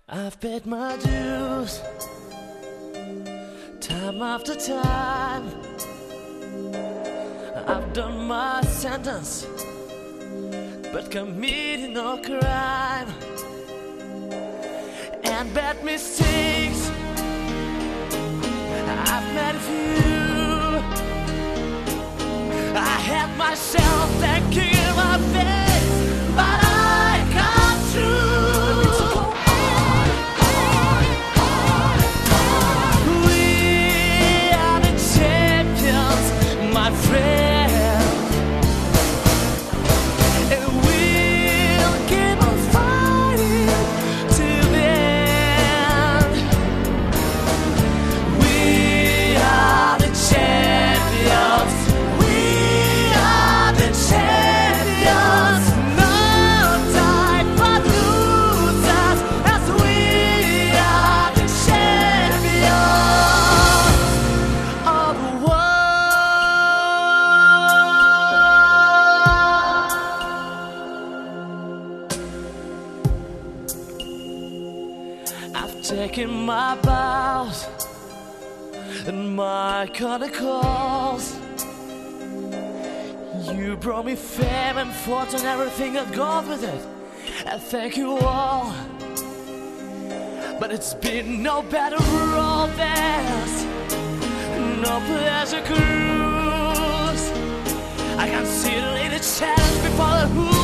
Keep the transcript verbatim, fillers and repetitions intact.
I've paid my dues, time after time. I've done my sentence, but committed no crime. And bad mistakes, I've made a few. I had myself thinking in my face, but I come through. We are the champions, my friend. I've taken my bows and my kind of calls. You brought me fame and fortune, everything that goes with it, and thank you all. But it's been no better road than no pleasure cruise. I can see the lady challenge before the who.